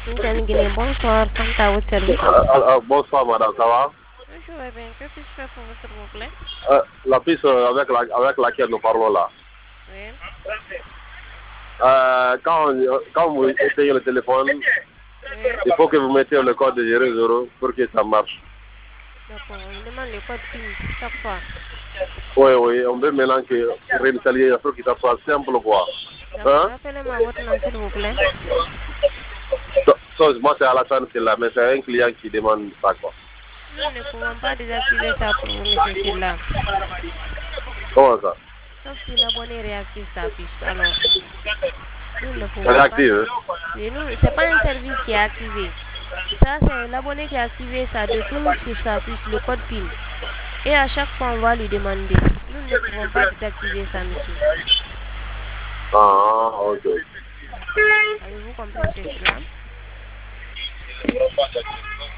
Bonsoir, Fanta au service. Bonsoir madame, ça va? Je vais bien, que puis-je faire pour vous, s'il vous plaît? La piste avec laquelle nous parlons là. Oui. Quand vous essayez le téléphone, Oui. il faut que vous mettiez le code de 00 pour que ça marche. D'accord, on demande le code PIN chaque fois. Oui, on veut maintenant que réinstaller, il faut que ça soit simple quoi. D'accord, Hein? rappelez-moi votre nom, s'il vous plaît. Moi c'est Alassane, c'est là, mais c'est un client qui demande ça quoi. Nous ne pouvons pas désactiver ça pour vous, monsieur Silla. Comment ça? Sauf si l'abonné réactive sa fiche. Alors, nous ne C'est pouvons pas. réactif, hein? Et nous, c'est pas un service qui est activé. Ça, c'est l'abonné qui a activé ça, découle sur sa fiche le code PIN. Et à chaque fois, on va lui demander. Nous ne pouvons pas désactiver ça, monsieur. Ah, ok. Avez-vous compris, monsieur Silla?